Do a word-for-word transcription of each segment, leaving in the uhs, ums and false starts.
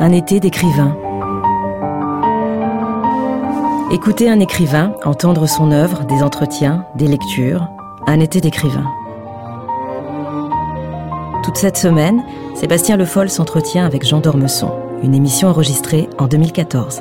Un été d'écrivain. Écouter un écrivain, entendre son œuvre, des entretiens, des lectures. Un été d'écrivain. Toute cette semaine, Sébastien Le Foll s'entretient avec Jean d'Ormesson, une émission enregistrée en deux mille quatorze.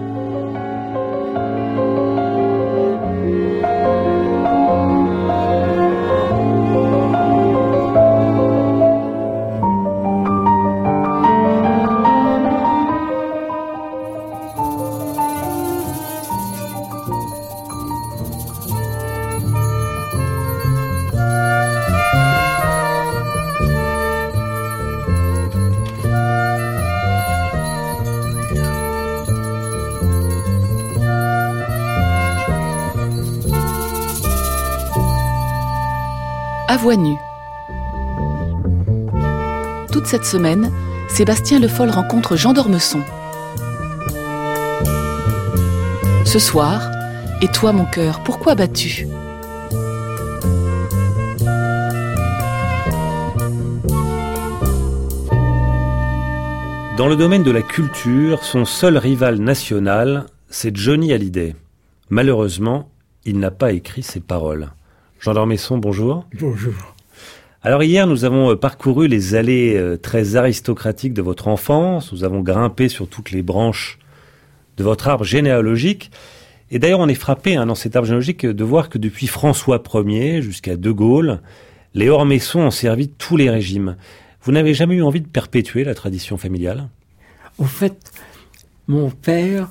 À voix nue. Toute cette semaine, Sébastien Le Foll rencontre Jean d'Ormesson. Ce soir, et toi mon cœur, pourquoi bats-tu ? Dans le domaine de la culture, son seul rival national, c'est Johnny Hallyday. Malheureusement, il n'a pas écrit ses paroles. Jean d'Ormesson, bonjour. Bonjour. Alors hier, nous avons parcouru les allées très aristocratiques de votre enfance. Nous avons grimpé sur toutes les branches de votre arbre généalogique. Et d'ailleurs, on est frappé hein, dans cet arbre généalogique de voir que depuis François Ier jusqu'à De Gaulle, les Ormesson ont servi tous les régimes. Vous n'avez jamais eu envie de perpétuer la tradition familiale ? En fait, mon père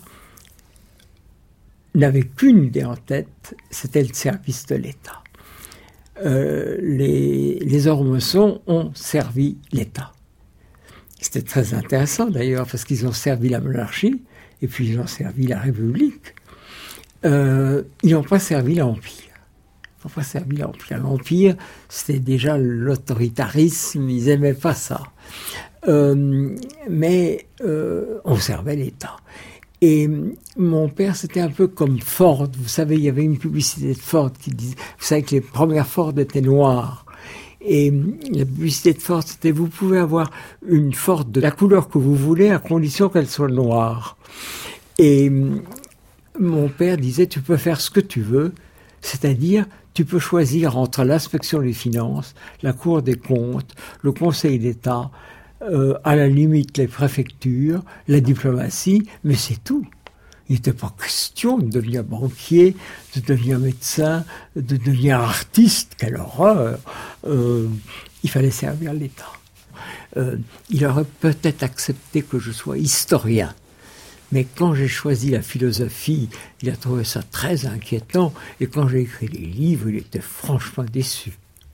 n'avait qu'une idée en tête, c'était le service de l'État. Euh, les, les Ormesson ont servi l'État. C'était très intéressant d'ailleurs, parce qu'ils ont servi la monarchie, et puis ils ont servi la République. Euh, ils n'ont pas servi l'Empire. Ils n'ont pas servi l'Empire. L'Empire, c'était déjà l'autoritarisme, ils n'aimaient pas ça. Euh, mais euh, on servait l'État. Et mon père, c'était un peu comme Ford. Vous savez, il y avait une publicité de Ford qui disait... Vous savez que les premières Ford étaient noires. Et la publicité de Ford, c'était « Vous pouvez avoir une Ford de la couleur que vous voulez à condition qu'elle soit noire. » Et mon père disait « Tu peux faire ce que tu veux. » C'est-à-dire, tu peux choisir entre l'inspection des finances, la Cour des comptes, le Conseil d'État... Euh, à la limite les préfectures, la diplomatie, mais c'est tout. Il n'était pas question de devenir banquier, de devenir médecin, de devenir artiste, quelle horreur. Euh, il fallait servir l'État. Euh, il aurait peut-être accepté que je sois historien, mais quand j'ai choisi la philosophie, il a trouvé ça très inquiétant, et quand j'ai écrit les livres, il était franchement déçu.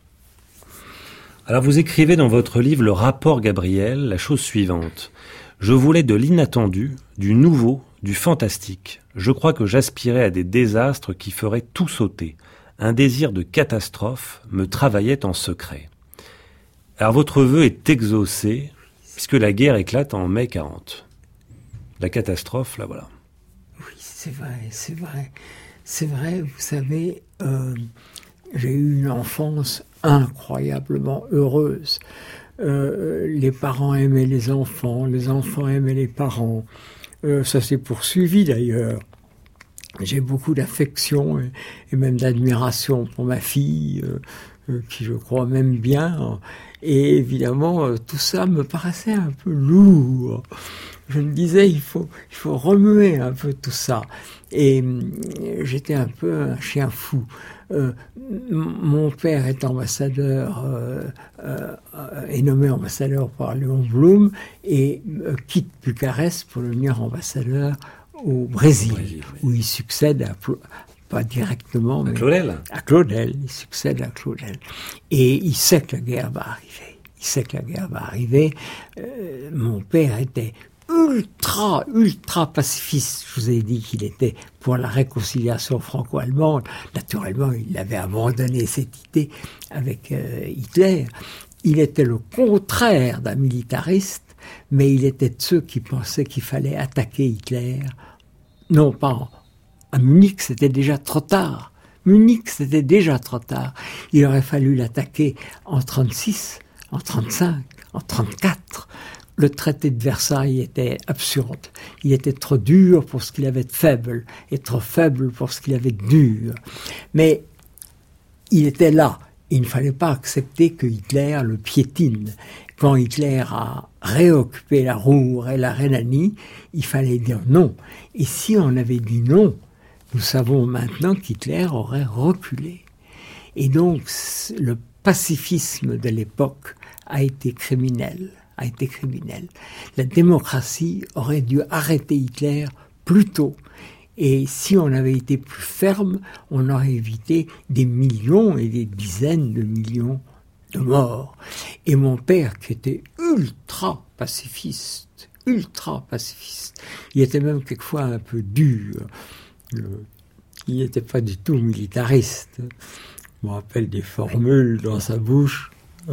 Alors vous écrivez dans votre livre « Le rapport Gabriel » la chose suivante. « Je voulais de l'inattendu, du nouveau, du fantastique. Je crois que j'aspirais à des désastres qui feraient tout sauter. Un désir de catastrophe me travaillait en secret. » Alors votre vœu est exaucé, puisque la guerre éclate en mai quarante. La catastrophe, là voilà. Oui, c'est vrai, c'est vrai. C'est vrai, vous savez, euh, j'ai eu une enfance incroyablement heureuse. Euh, les parents aimaient les enfants, les enfants aimaient les parents. Euh, ça s'est poursuivi d'ailleurs. J'ai beaucoup d'affection et, et même d'admiration pour ma fille, euh, euh, qui je crois m'aime bien. Et évidemment, euh, tout ça me paraissait un peu lourd. Je me disais, il faut, il faut remuer un peu tout ça. Et euh, j'étais un peu un chien fou. Euh, mon père est ambassadeur, euh, euh, est nommé ambassadeur par Léon Blum et euh, quitte Bucarest pour devenir ambassadeur au Brésil, au Brésil oui. Où il succède à, pas directement, à mais Claudel. À Claudel, il succède à Claudel. Et il sait que la guerre va arriver. Il sait que la guerre va arriver. Euh, mon père était ultra, ultra pacifiste. Je vous ai dit qu'il était pour la réconciliation franco-allemande. Naturellement, il avait abandonné cette idée avec euh, Hitler. Il était le contraire d'un militariste, mais il était de ceux qui pensaient qu'il fallait attaquer Hitler. Non pas à Munich, c'était déjà trop tard. Munich, c'était déjà trop tard. Il aurait fallu l'attaquer en trente-six, en trente-cinq, en trente-quatre, le traité de Versailles était absurde. Il était trop dur pour ce qu'il avait de faible, et trop faible pour ce qu'il avait de dur. Mais il était là. Il ne fallait pas accepter que Hitler le piétine. Quand Hitler a réoccupé la Ruhr et la Rhénanie, il fallait dire non. Et si on avait dit non, nous savons maintenant qu'Hitler aurait reculé. Et donc, le pacifisme de l'époque a été criminel. a été criminel. La démocratie aurait dû arrêter Hitler plus tôt. Et si on avait été plus ferme, on aurait évité des millions et des dizaines de millions de morts. Et mon père, qui était ultra pacifiste, ultra pacifiste, il était même quelquefois un peu dur. Il n'était pas du tout militariste. Je me rappelle des formules dans sa bouche.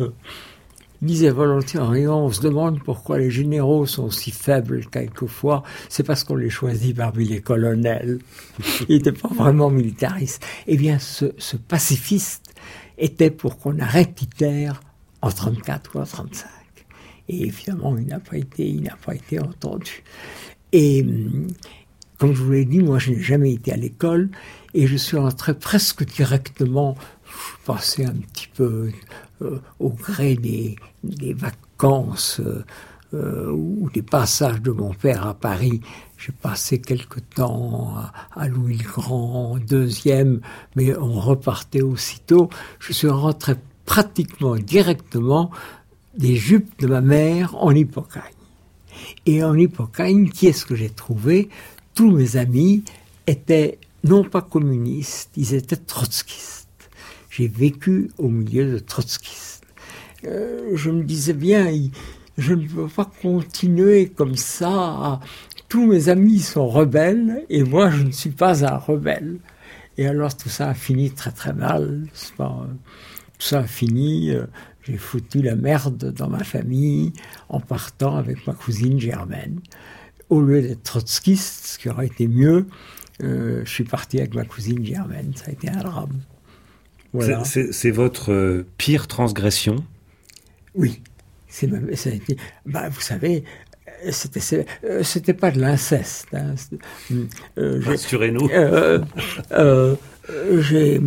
Il disait volontiers en riant, on se demande pourquoi les généraux sont si faibles quelquefois, c'est parce qu'on les choisit parmi les colonels. Il n'était pas vraiment militariste. Eh bien, ce, ce pacifiste était pour qu'on arrête Hitler en trente-quatre ou en trente-cinq. Et évidemment, il n'a pas été, il n'a pas été entendu. Et comme je vous l'ai dit, moi, je n'ai jamais été à l'école et je suis rentré presque directement, je passais un petit peu euh, au gré des, des vacances euh, ou des passages de mon père à Paris. J'ai passé quelque temps à, à Louis-le-Grand, deuxième, mais on repartait aussitôt. Je suis rentré pratiquement directement des jupes de ma mère en Hippocagne. Et en Hippocagne, qui est-ce que j'ai trouvé ? Tous mes amis étaient non pas communistes, ils étaient trotskistes. J'ai vécu au milieu de trotskistes. Euh, je me disais bien, je ne peux pas continuer comme ça. Tous mes amis sont rebelles et moi je ne suis pas un rebelle. Et alors tout ça a fini très très mal. C'est pas, tout ça a fini, euh, j'ai foutu la merde dans ma famille en partant avec ma cousine Germaine. Au lieu d'être trotskiste, ce qui aurait été mieux, euh, je suis parti avec ma cousine Germaine. Ça a été un drame. Voilà. C'est, c'est, c'est votre euh, pire transgression ? Oui. C'est, ça a été, bah, vous savez, c'était, c'est, euh, c'était pas de l'inceste. Hein. Euh, Rassurez-nous. Euh, euh, j'ai,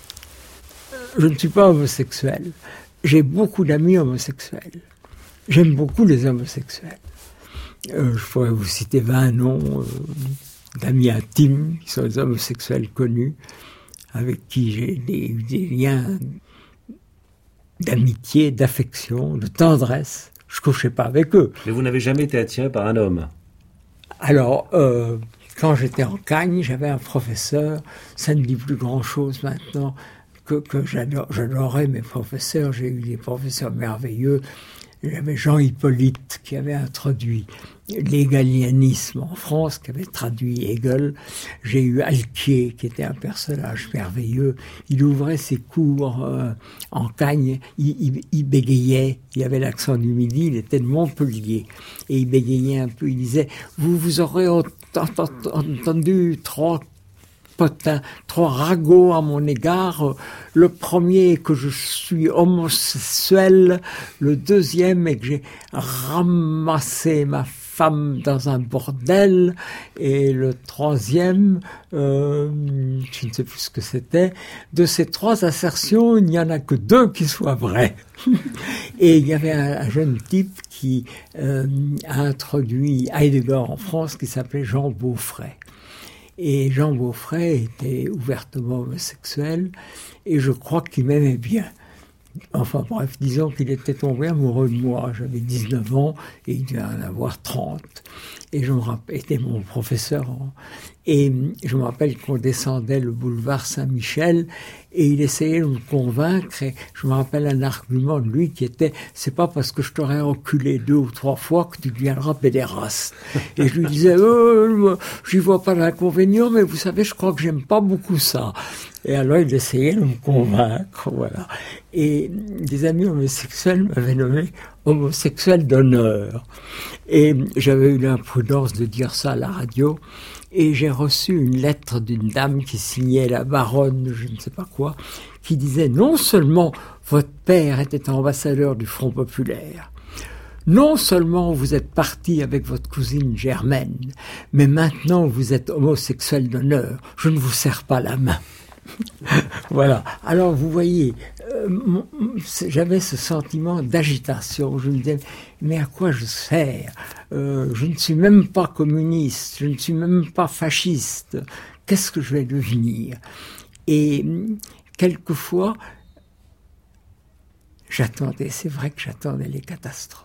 je ne suis pas homosexuel. J'ai beaucoup d'amis homosexuels. J'aime beaucoup les homosexuels. Euh, je pourrais vous citer vingt noms euh, d'amis intimes qui sont des homosexuels connus, avec qui j'ai des, des liens d'amitié, d'affection, de tendresse. Je ne couchais pas avec eux. Mais vous n'avez jamais été attiré par un homme ? Alors, euh, quand j'étais en Cagne, j'avais un professeur, ça ne dit plus grand-chose maintenant, que, que j'adore, j'adorais mes professeurs, j'ai eu des professeurs merveilleux. J'avais Jean Hippolyte qui avait introduit l'hégalianisme en France, qui avait traduit Hegel. J'ai eu Alquier, qui était un personnage merveilleux. Il ouvrait ses cours euh, en Cagne, il, il, il bégayait, il avait l'accent du Midi, il était de Montpellier. Et il bégayait un peu, il disait « Vous, vous aurez entendu trois potins, trois ragots à mon égard. Le premier est que je suis homosexuel, le deuxième est que j'ai ramassé ma femme dans un bordel, et le troisième, euh, je ne sais plus ce que c'était. De ces trois assertions, il n'y en a que deux qui soient vraies. Et il y avait un, un jeune type qui euh, a introduit Heidegger en France, qui s'appelait Jean Beaufray. Et Jean Beaufray était ouvertement homosexuel, et je crois qu'il m'aimait bien. Enfin bref, disons qu'il était tombé amoureux de moi. J'avais dix-neuf ans, et il devait en avoir trente. Et je me rappelle, était mon professeur. Et je me rappelle qu'on descendait le boulevard Saint-Michel, et il essayait de me convaincre. Et je me rappelle un argument de lui qui était « C'est pas parce que je t'aurais enculé deux ou trois fois que tu deviendras pédéraste. » Et je lui disais euh, « J'y vois pas d'inconvénient, mais vous savez, je crois que j'aime pas beaucoup ça. » Et alors il essayait de me convaincre, voilà. Et des amis homosexuels m'avaient nommé homosexuel d'honneur. Et j'avais eu l'imprudence de dire ça à la radio. Et j'ai reçu une lettre d'une dame qui signait la baronne, je ne sais pas quoi, qui disait non seulement votre père était ambassadeur du Front populaire, non seulement vous êtes parti avec votre cousine Germaine, mais maintenant vous êtes homosexuel d'honneur. Je ne vous serre pas la main. » Voilà. Alors vous voyez, euh, mon, j'avais ce sentiment d'agitation. Je me disais, mais à quoi je sers ? euh, Je ne suis même pas communiste, je ne suis même pas fasciste. Qu'est-ce que je vais devenir ? Et quelquefois, j'attendais, c'est vrai que j'attendais les catastrophes.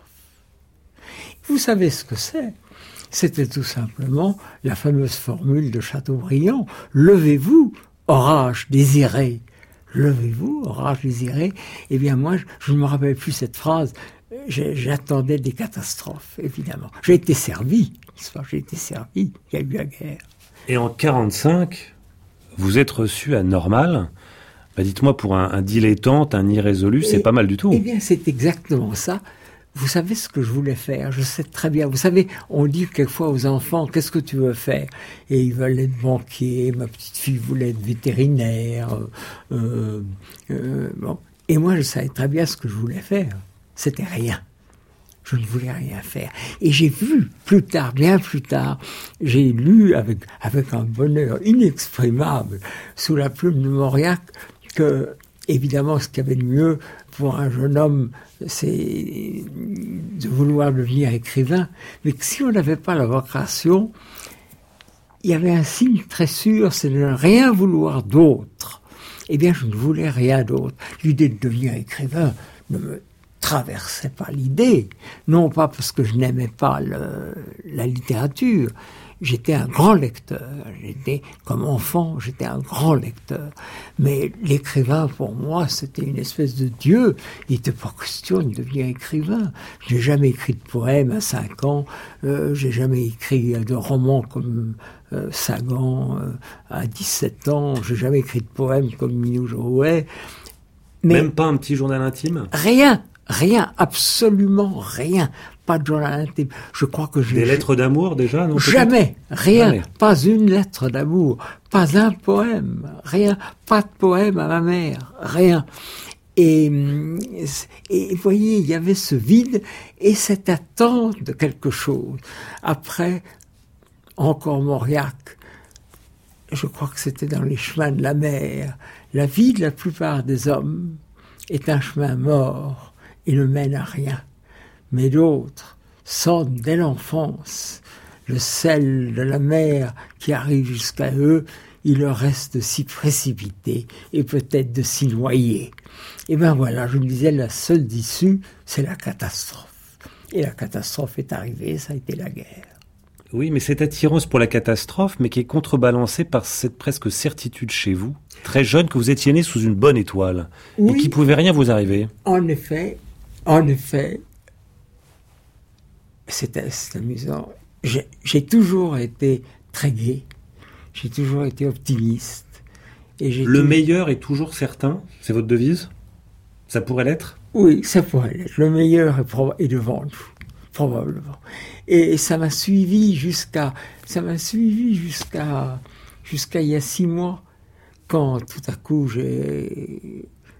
Vous savez ce que c'est ? C'était tout simplement la fameuse formule de Chateaubriand, « Levez-vous, orage désiré ». Levez-vous, orage désiré. Eh bien moi, je ne me rappelle plus cette phrase, j'attendais des catastrophes, évidemment. J'ai été servi, j'ai été servi, il y a eu la guerre. Et en quarante-cinq, vous êtes reçu à Normal. Bah dites-moi, pour un, un dilettante, un irrésolu, c'est pas mal du tout. Eh bien, c'est exactement ça. Vous savez ce que je voulais faire, je sais très bien. Vous savez, on dit quelquefois aux enfants, qu'est-ce que tu veux faire ? Et ils veulent être banquiers, ma petite fille voulait être vétérinaire. Euh, euh, bon. Et moi, je savais très bien ce que je voulais faire. C'était rien. Je ne voulais rien faire. Et j'ai vu plus tard, bien plus tard, j'ai lu avec, avec un bonheur inexprimable, sous la plume de Mauriac, que, évidemment, ce qu'il y avait de mieux pour un jeune homme, c'est de vouloir devenir écrivain, mais que si on n'avait pas la vocation, il y avait un signe très sûr, c'est de ne rien vouloir d'autre. Eh bien, je ne voulais rien d'autre. L'idée de devenir écrivain ne me traversait pas l'idée, non pas parce que je n'aimais pas le, la littérature. J'étais un grand lecteur, j'étais, comme enfant, j'étais un grand lecteur. Mais l'écrivain, pour moi, c'était une espèce de dieu. Il n'était pas question de devenir écrivain. Je n'ai jamais écrit de poème à cinq ans, euh, j'ai jamais écrit de romans comme euh, Sagan euh, à dix-sept ans, j'ai jamais écrit de poème comme Minou Drouet. Mais même pas un petit journal intime ? Rien, rien, absolument rien. Pas de journal intime. Je crois que j'ai... Des lettres d'amour, déjà, non ? Jamais, rien, Allez. Pas une lettre d'amour, pas un poème, rien, pas de poème à ma mère, rien. Et, et vous voyez, il y avait ce vide et cette attente de quelque chose. Après, encore Mauriac, je crois que c'était dans les chemins de la mer. La vie de la plupart des hommes est un chemin mort et ne mène à rien. Mais d'autres sentent dès l'enfance le sel de la mer qui arrive jusqu'à eux, il leur reste de s'y précipiter et peut-être de s'y noyer. Et bien voilà, je me disais, la seule issue, c'est la catastrophe. Et la catastrophe est arrivée, ça a été la guerre. Oui, mais cette attirance pour la catastrophe, mais qui est contrebalancée par cette presque certitude chez vous, très jeune, que vous étiez né sous une bonne étoile, oui, et qu'il ne pouvait rien vous arriver. En effet, en effet, c'est, c'est amusant. J'ai, j'ai toujours été très gai, j'ai toujours été optimiste. Et j'ai Le tout... meilleur est toujours certain, c'est votre devise ? Ça pourrait l'être ? Oui, ça pourrait l'être. Le meilleur est, proba- est devant nous, probablement. Et ça m'a suivi jusqu'à, ça m'a suivi jusqu'à, jusqu'à il y a six mois, quand tout à coup j'ai,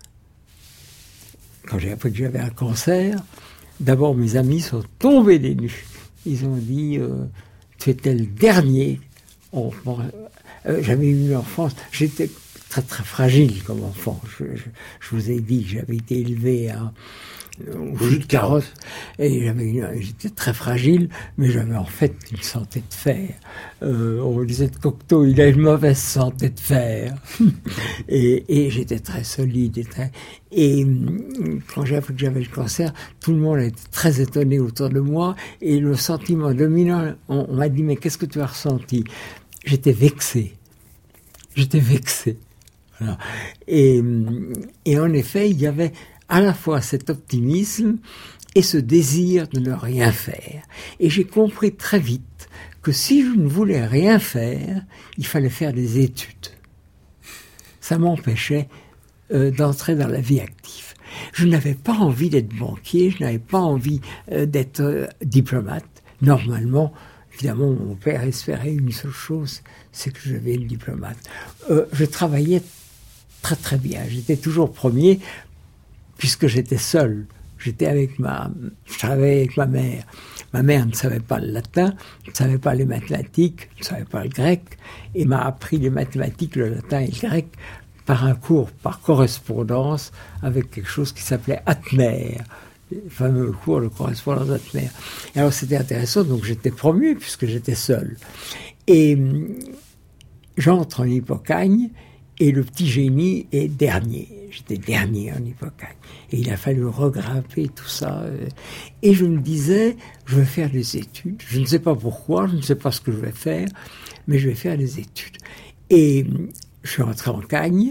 quand j'ai appris que j'avais un cancer. D'abord, mes amis sont tombés des nues. Ils ont dit, euh, tu étais le dernier. On, euh, j'avais eu une enfance, j'étais très très fragile comme enfant. Je, je, je vous ai dit que j'avais été élevé à au jus de carotte, et j'avais une, j'étais très fragile, mais j'avais en fait une santé de fer. Euh, on disait de Cocteau, il a une mauvaise santé de fer. et, et j'étais très solide. Et, très, et quand j'ai appris que j'avais le cancer, tout le monde était très étonné autour de moi, et le sentiment dominant, on, on m'a dit, mais qu'est-ce que tu as ressenti ? J'étais vexé. J'étais vexé. Voilà. Et, et en effet, il y avait à la fois cet optimisme et ce désir de ne rien faire. Et j'ai compris très vite que si je ne voulais rien faire, il fallait faire des études. Ça m'empêchait euh, d'entrer dans la vie active. Je n'avais pas envie d'être banquier, je n'avais pas envie euh, d'être euh, diplomate. Normalement, évidemment, mon père espérait une seule chose, c'est que je devienne diplomate. Euh, je travaillais très très bien, j'étais toujours premier, puisque j'étais seul J'étais avec ma, je travaillais avec ma mère. Ma mère ne savait pas le latin, ne savait pas les mathématiques, ne savait pas le grec, et m'a appris les mathématiques, le latin et le grec par un cours, par correspondance, avec quelque chose qui s'appelait Atmer, le fameux cours de correspondance Atmer. Et alors c'était intéressant, donc j'étais promu puisque j'étais seul. Et j'entre en Hippocagne, et le petit génie est dernier. J'étais dernier en Hippocagne. Et il a fallu regrimper tout ça. Et je me disais, je vais faire des études. Je ne sais pas pourquoi, je ne sais pas ce que je vais faire, mais je vais faire des études. Et je suis rentré en Cagne,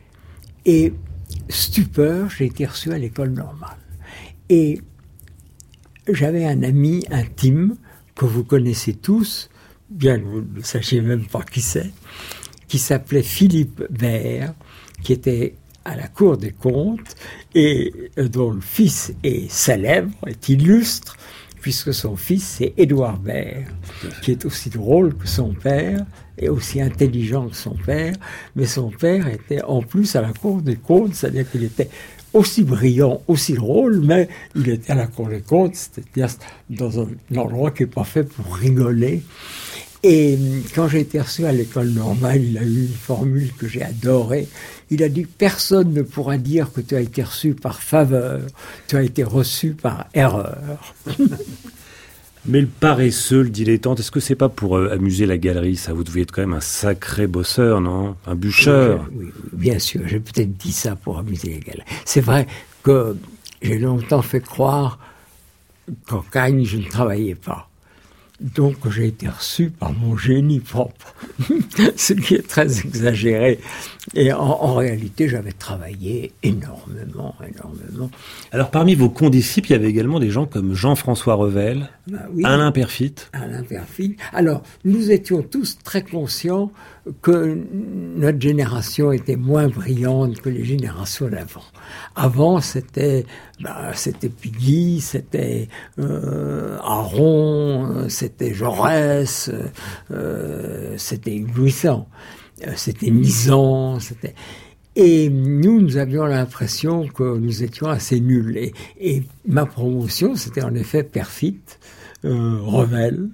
et stupeur, j'ai été reçu à l'école normale. Et j'avais un ami intime, que vous connaissez tous, bien que vous ne sachiez même pas qui c'est, qui s'appelait Philippe Bert, qui était à la Cour des comptes, et dont le fils est célèbre, est illustre, puisque son fils, c'est Édouard Bert, qui est aussi drôle que son père, et aussi intelligent que son père, mais son père était en plus à la Cour des comptes, c'est-à-dire qu'il était aussi brillant, aussi drôle, mais il était à la Cour des comptes, c'est-à-dire dans un endroit qui n'est pas fait pour rigoler. Et quand j'ai été reçu à l'école normale, il a eu une formule que j'ai adorée. Il a dit « Personne ne pourra dire que tu as été reçu par faveur, tu as été reçu par erreur. » Mais le paresseux, le dilettante, est-ce que c'est pas pour euh, amuser la galerie, ça? Vous deviez être quand même un sacré bosseur, non? Un bûcheur. Oui, oui, oui, bien sûr, j'ai peut-être dit ça pour amuser la galerie. C'est vrai que j'ai longtemps fait croire qu'en Cagne, je ne travaillais pas. Donc j'ai été reçu par mon génie propre, ce qui est très exagéré. Et en, en réalité, j'avais travaillé énormément, énormément. Alors parmi vos condisciples, il y avait également des gens comme Jean-François Revel, Ben oui, Alain Peyrefitte. Alain Peyrefitte. Alors, nous étions tous très conscients que notre génération était moins brillante que les générations d'avant. Avant, c'était, ben, c'était Piggy, c'était euh, Aron, c'était Jaurès, euh, c'était Louison, c'était Nizan, c'était... Et nous, nous avions l'impression que nous étions assez nuls. Et, et ma promotion, c'était en effet Peyrefitte, euh, Revel,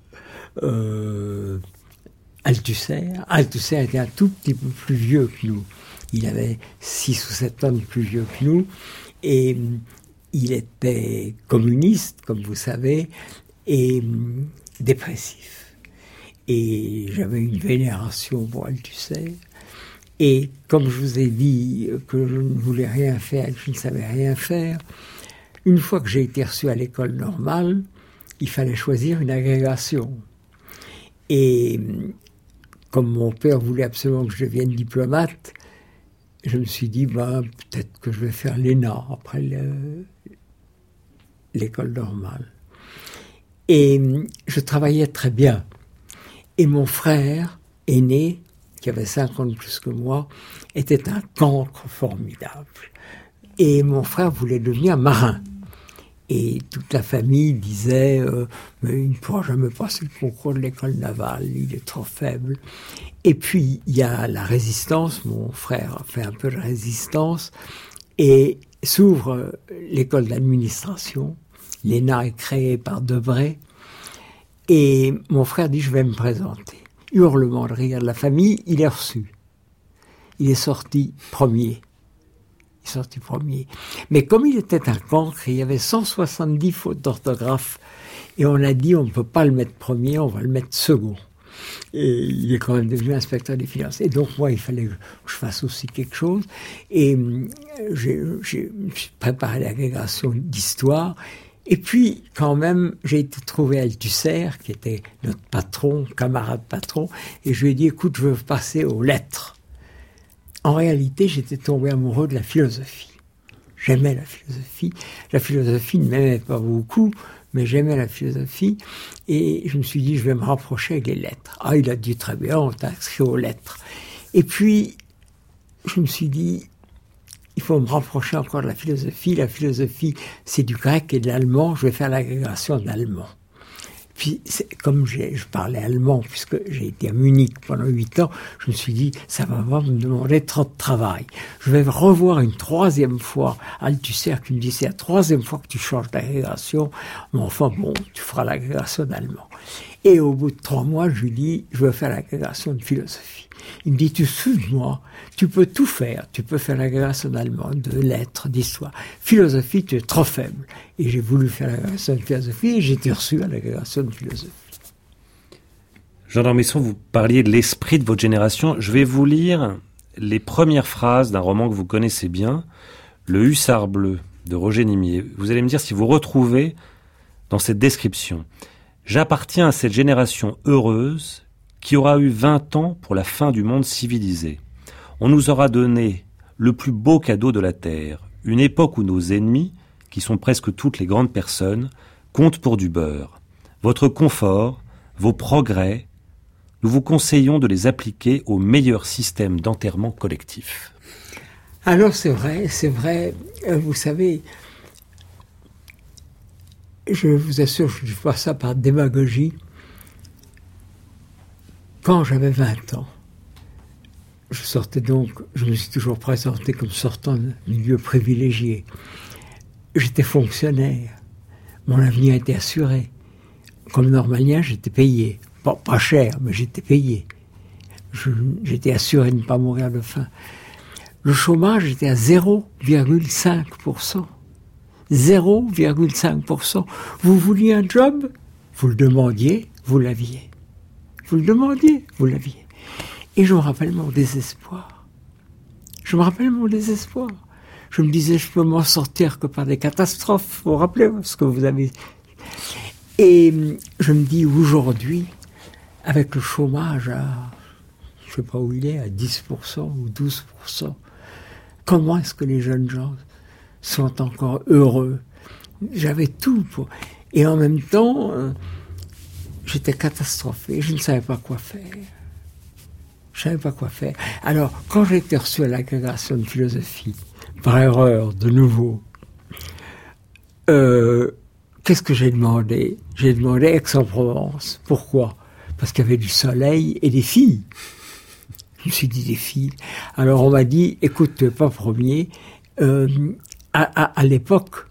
euh, Althusser. Althusser était un tout petit peu plus vieux que nous. Il avait six ou sept ans de plus vieux que nous. Et il était communiste, comme vous savez, et dépressif. Et j'avais une vénération pour Althusser. Et comme je vous ai dit que je ne voulais rien faire, que je ne savais rien faire, une fois que j'ai été reçu à l'école normale, il fallait choisir une agrégation. Et comme mon père voulait absolument que je devienne diplomate, je me suis dit, ben, peut-être que je vais faire l'E N A après le, l'école normale. Et je travaillais très bien. Et mon frère aîné, qui avait cinq ans de plus que moi, était un cancre formidable. Et mon frère voulait devenir marin. Et toute la famille disait euh, « Mais il ne pourra jamais passer le concours de l'école navale, il est trop faible. » Et puis, il y a la résistance, mon frère a fait un peu de résistance, et s'ouvre l'école d'administration. L'E N A est créée par Debray, et mon frère dit « Je vais me présenter. » Hurlement de rire de la famille, il est reçu. Il est sorti premier. Il est sorti premier. Mais comme il était un cancre, il y avait cent soixante-dix fautes d'orthographe. Et on a dit, on ne peut pas le mettre premier, on va le mettre second. Et il est quand même devenu inspecteur des finances. Et donc, moi, il fallait que je fasse aussi quelque chose. Et j'ai, j'ai, j'ai préparé l'agrégation d'histoire. Et puis, quand même, j'ai été trouvé Althusser, qui était notre patron, camarade patron, et je lui ai dit, écoute, je veux passer aux lettres. En réalité, j'étais tombé amoureux de la philosophie. J'aimais la philosophie. La philosophie ne m'aimait pas beaucoup, mais j'aimais la philosophie. Et je me suis dit, je vais me rapprocher avec les lettres. Ah, il a dit, très bien, on t'a inscrit aux lettres. Et puis, je me suis dit, il faut me rapprocher encore de la philosophie. La philosophie, c'est du grec et de l'allemand. Je vais faire l'agrégation d'allemand. Puis, c'est, comme j'ai, je parlais allemand, puisque j'ai été à Munich pendant huit ans, je me suis dit, ça va pas me demander trop de travail. Je vais revoir une troisième fois Althusser qui me dit, c'est la troisième fois que tu changes d'agrégation, mais enfin, bon, tu feras l'agrégation d'allemand. Et au bout de trois mois, je lui dis, je veux faire l'agrégation de philosophie. Il me dit, tu souviens-moi, tu peux tout faire. Tu peux faire l'agrégation d'allemand, de lettres, d'histoire. Philosophie, tu es trop faible. Et j'ai voulu faire l'agrégation de philosophie et j'ai été reçu à l'agrégation de philosophie. Jean d'Ormesson, vous parliez de l'esprit de votre génération. Je vais vous lire les premières phrases d'un roman que vous connaissez bien, Le Hussard bleu, de Roger Nimier. Vous allez me dire si vous retrouvez dans cette description. J'appartiens à cette génération heureuse qui aura eu vingt ans pour la fin du monde civilisé. On nous aura donné le plus beau cadeau de la Terre, une époque où nos ennemis, qui sont presque toutes les grandes personnes, comptent pour du beurre. Votre confort, vos progrès, nous vous conseillons de les appliquer au meilleur système d'enterrement collectif. Alors c'est vrai, c'est vrai, vous savez, je vous assure, je ne dis pas ça par démagogie. Quand j'avais vingt ans, je sortais donc, je me suis toujours présenté comme sortant d'un milieu privilégié. J'étais fonctionnaire, mon avenir était assuré. Comme normalien, j'étais payé. Bon, pas cher, mais j'étais payé. Je, j'étais assuré de ne pas mourir de faim. Le chômage était à zéro virgule cinq pour cent. zéro virgule cinq pour cent. Vous vouliez un job, vous le demandiez, vous l'aviez. Vous le demandiez, vous l'aviez. Et je me rappelle mon désespoir. Je me rappelle mon désespoir. Je me disais, je peux m'en sortir que par des catastrophes. Vous vous rappelez ce que vous avez... Et je me dis, aujourd'hui, avec le chômage à, je ne sais pas où il est, à dix pour cent ou douze pour cent, comment est-ce que les jeunes gens sont encore heureux? J'avais tout pour... Et en même temps... Euh, J'étais catastrophé, je ne savais pas quoi faire. Je ne savais pas quoi faire. Alors, quand j'ai été reçu à l'agrégation de philosophie, par erreur, de nouveau, euh, qu'est-ce que j'ai demandé? J'ai demandé Aix-en-Provence. Pourquoi? Parce qu'il y avait du soleil et des filles. Je me suis dit des filles. Alors on m'a dit, écoute, tu n'es pas premier. Euh, à, à, à l'époque,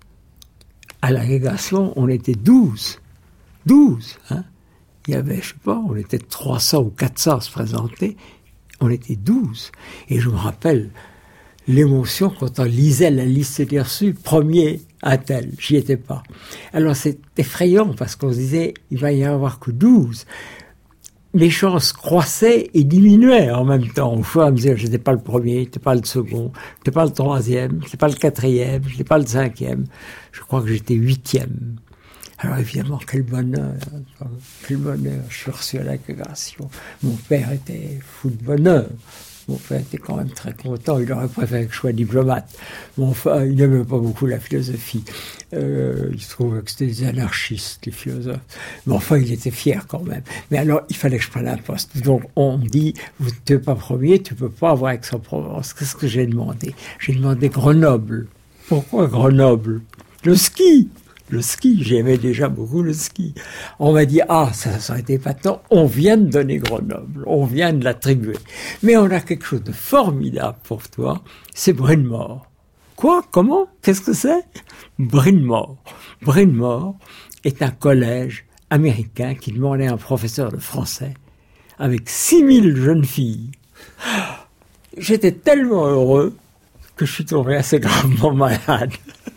à l'agrégation, on était douze. douze, hein. Il y avait, je sais pas, on était trois cents ou quatre cents à se présenter, on était douze. Et je me rappelle l'émotion quand on lisait la liste des reçus, premier un tel, j'y étais pas. Alors c'est effrayant parce qu'on se disait, il va y avoir que douze. Mes chances croissaient et diminuaient en même temps. Au fur et à mesure, je n'étais pas le premier, je n'étais pas le second, je n'étais pas le troisième, je n'étais pas le quatrième, je n'étais pas le cinquième. Je crois que j'étais huitième. Alors évidemment, quel bonheur, quel bonheur, je suis reçu à l'agrégation. Mon père était fou de bonheur. Mon père était quand même très content, il aurait préféré que je sois diplomate. Mais enfin, il n'aimait pas beaucoup la philosophie. Euh, il se trouvait que c'était des anarchistes, les philosophes. Mais enfin, il était fier quand même. Mais alors, il fallait que je prenne un poste. Donc, on me dit, vous n'êtes pas premier, tu ne peux pas avoir Aix-en-Provence. Qu'est-ce que j'ai demandé? J'ai demandé Grenoble. Pourquoi Grenoble? Le ski! Le ski, j'aimais déjà beaucoup le ski. On m'a dit, ah, ça, ça aurait été épatant, on vient de donner Grenoble, on vient de l'attribuer. Mais on a quelque chose de formidable pour toi, c'est Bryn Mawr. Quoi? Comment? Qu'est-ce que c'est? Bryn Mawr. Bryn Mawr est un collège américain qui demandait un professeur de français avec six mille jeunes filles. J'étais tellement heureux que je suis tombé assez gravement malade.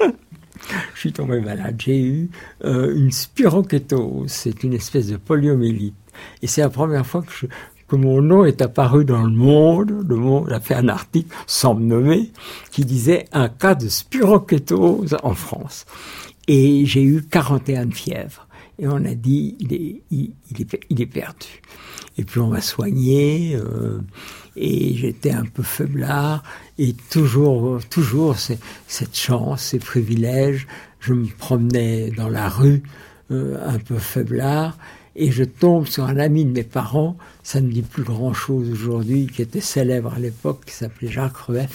Je suis tombé malade. J'ai eu euh, une spirokétose, c'est une espèce de poliomyélite. Et c'est la première fois que, je, que mon nom est apparu dans le Monde. Le Monde a fait un article, sans me nommer, qui disait « Un cas de spirokétose en France ». Et j'ai eu quarante et un de fièvre. Et on a dit « il est, il, il est, il est perdu ». Et puis on m'a soigné, euh, et j'étais un peu faiblard, et toujours, toujours c'est, cette chance, ces privilèges. Je me promenais dans la rue, euh, un peu faiblard, et je tombe sur un ami de mes parents, ça ne dit plus grand-chose aujourd'hui, qui était célèbre à l'époque, qui s'appelait Jacques Rueff,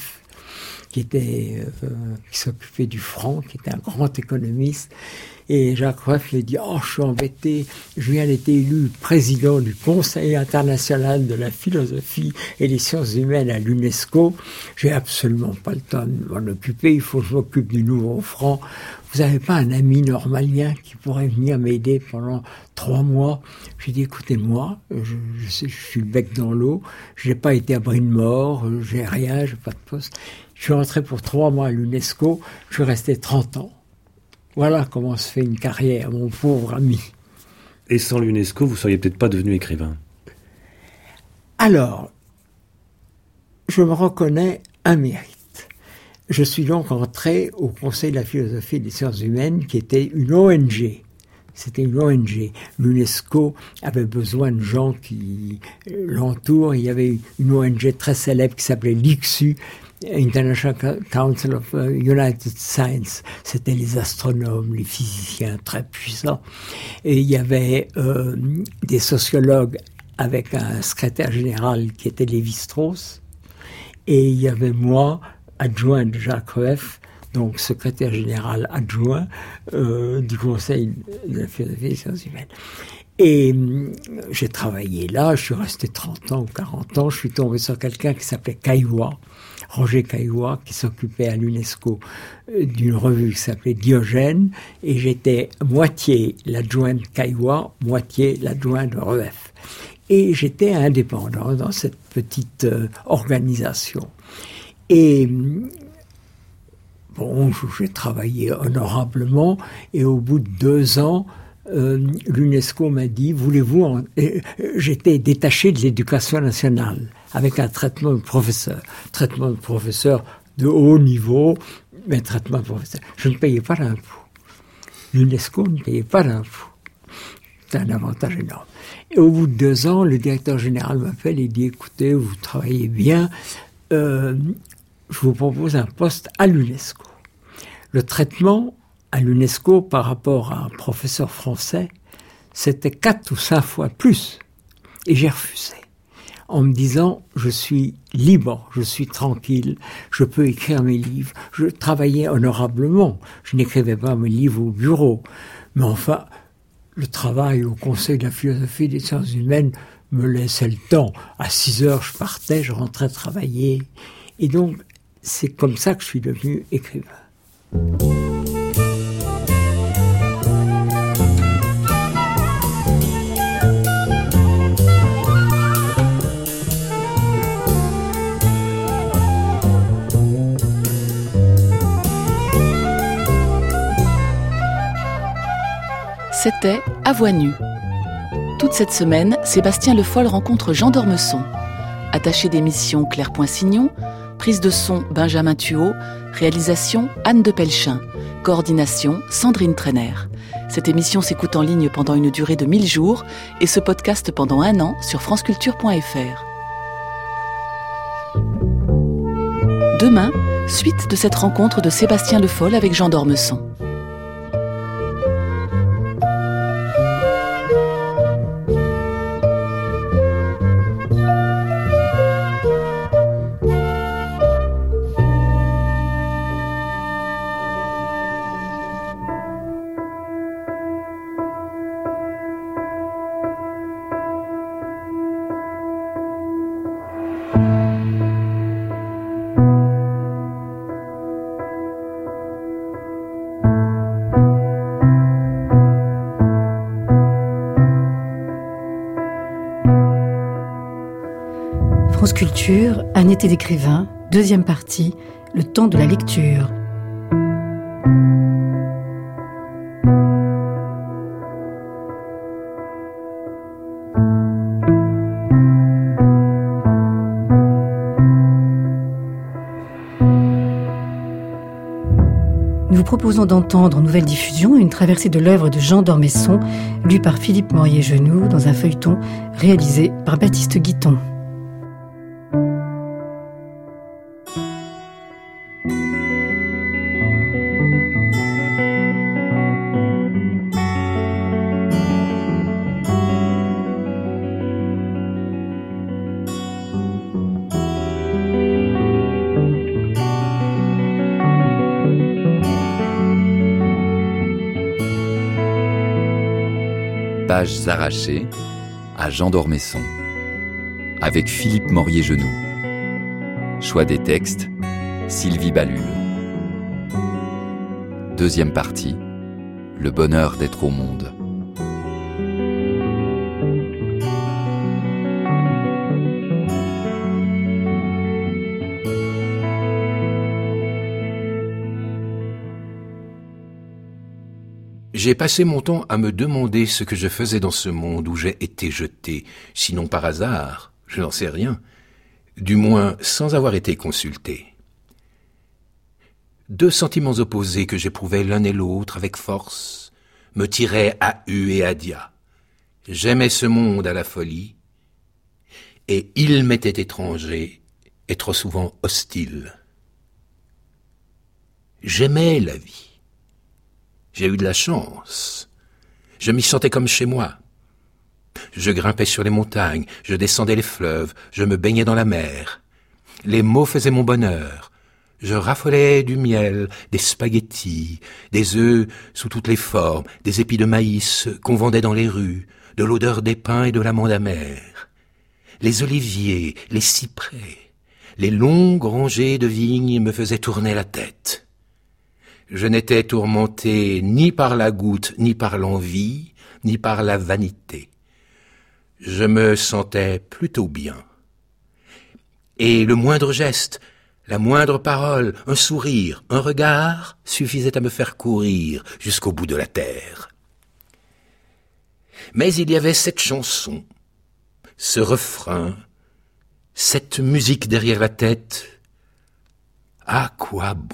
qui était euh, qui s'occupait du franc, qui était un grand économiste. Et Jacques Rueff lui a dit « Oh, je suis embêté, je viens d'être élu président du Conseil international de la philosophie et des sciences humaines à l'UNESCO. J'ai absolument pas le temps de m'en occuper, il faut que je m'occupe du nouveau franc. Vous n'avez pas un ami normalien qui pourrait venir m'aider pendant trois mois ?» J'ai dit « Écoutez-moi, je, je, sais, je suis le bec dans l'eau, je n'ai pas été abri de mort, j'ai rien, j'ai pas de poste. Je suis rentré pour trois mois à l'UNESCO, je suis resté trente ans. Voilà comment se fait une carrière, mon pauvre ami. » Et sans l'UNESCO, vous ne seriez peut-être pas devenu écrivain. Alors, je me reconnais un mérite. Je suis donc entré au Conseil de la philosophie et des sciences humaines, qui était une O N G. C'était une O N G. L'UNESCO avait besoin de gens qui l'entourent. Il y avait une O N G très célèbre qui s'appelait l'I C U, International Council of United Science. C'était les astronomes, les physiciens très puissants. Et il y avait euh, des sociologues avec un secrétaire général qui était Lévi-Strauss. Et il y avait moi, adjoint de Jacques Rueff, donc secrétaire général adjoint euh, du Conseil de la philosophie et des sciences humaines. Et euh, j'ai travaillé là, je suis resté trente ans ou quarante ans, je suis tombé sur quelqu'un qui s'appelait Caillois, Roger Caillois, qui s'occupait à l'UNESCO euh, d'une revue qui s'appelait Diogène, et j'étais moitié l'adjoint de Caillois, moitié l'adjoint de Rueff. Et j'étais indépendant dans cette petite euh, organisation. Et bon, j'ai travaillé honorablement, et au bout de deux ans, euh, l'UNESCO m'a dit, voulez-vous... En... J'étais détaché de l'éducation nationale, avec un traitement de professeur. Traitement de professeur de haut niveau, mais traitement de professeur. Je ne payais pas d'impôts. L'UNESCO ne payait pas d'impôts. C'est un avantage énorme. Et au bout de deux ans, le directeur général m'appelle et dit, écoutez, vous travaillez bien, euh, je vous propose un poste à l'UNESCO. Le traitement à l'UNESCO par rapport à un professeur français, c'était quatre ou cinq fois plus. Et j'ai refusé, en me disant, je suis libre, je suis tranquille, je peux écrire mes livres. Je travaillais honorablement, je n'écrivais pas mes livres au bureau. Mais enfin, le travail au Conseil de la philosophie et des sciences humaines me laissait le temps. À six heures, je partais, je rentrais travailler. Et donc, c'est comme ça que je suis devenu écrivain. C'était À voix nue. Toute cette semaine, Sébastien Le Foll rencontre Jean d'Ormesson. Attaché d'émission Claire Poinsignon, prise de son Benjamin Thuot, réalisation Anne de Pelchin, coordination Sandrine Trainer. Cette émission s'écoute en ligne pendant une durée de mille jours et se podcast pendant un an sur franceculture point f r. Demain, suite de cette rencontre de Sébastien Le Foll avec Jean d'Ormesson. France Culture, un été d'écrivain, deuxième partie, le temps de la lecture. Nous vous proposons d'entendre en nouvelle diffusion une traversée de l'œuvre de Jean d'Ormesson, lue par Philippe Morier-Genoux dans un feuilleton réalisé par Baptiste Guiton. Pages arrachées à Jean d'Ormesson, avec Philippe Morier-Genoux. Choix des textes, Sylvie Balul. Deuxième partie, le bonheur d'être au monde. J'ai passé mon temps à me demander ce que je faisais dans ce monde où j'ai été jeté, sinon par hasard, je n'en sais rien, du moins sans avoir été consulté. Deux sentiments opposés que j'éprouvais l'un et l'autre avec force me tiraient à hu et à dia. J'aimais ce monde à la folie, et il m'était étranger et trop souvent hostile. J'aimais la vie. J'ai eu de la chance. Je m'y sentais comme chez moi. Je grimpais sur les montagnes, je descendais les fleuves, je me baignais dans la mer. Les mots faisaient mon bonheur. Je raffolais du miel, des spaghettis, des œufs sous toutes les formes, des épis de maïs qu'on vendait dans les rues, de l'odeur des pins et de l'amande amère. Les oliviers, les cyprès, les longues rangées de vignes me faisaient tourner la tête. Je n'étais tourmenté ni par la goutte, ni par l'envie, ni par la vanité. Je me sentais plutôt bien. Et le moindre geste, la moindre parole, un sourire, un regard suffisaient à me faire courir jusqu'au bout de la terre. Mais il y avait cette chanson, ce refrain, cette musique derrière la tête. À quoi bon ?